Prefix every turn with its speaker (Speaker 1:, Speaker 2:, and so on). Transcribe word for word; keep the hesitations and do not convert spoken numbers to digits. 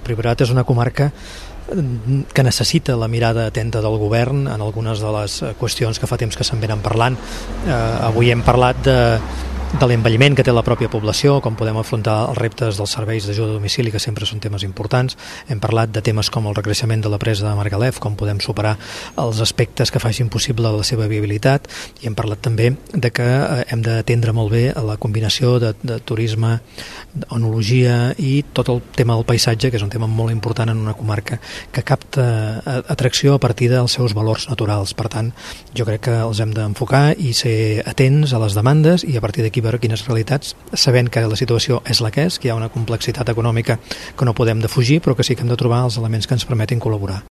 Speaker 1: Priorat és una comarca que necessita la mirada atenta del govern en algunes de les qüestions que fa temps que se'n venen parlant. Eh, avui hem parlat de de l'envelliment que té la pròpia població, com podem afrontar els reptes dels serveis d'ajuda a domicili, que sempre són temes importants. Hem parlat de temes com el recreixement de la presa de Margalef, com podem superar els aspectes que facin possible la seva viabilitat, i hem parlat també de que hem d'atendre molt bé a la combinació de, de turisme, onologia i tot el tema del paisatge, que és un tema molt important en una comarca que capta atracció a partir dels seus valors naturals. Per tant, jo crec que els hem d'enfocar i ser atents a les demandes i a partir d'aquí veure quines realitats, sabent que la situació és la que és, que hi ha una complexitat econòmica que no podem defugir, però que sí que hem de trobar els elements que ens permetin col·laborar.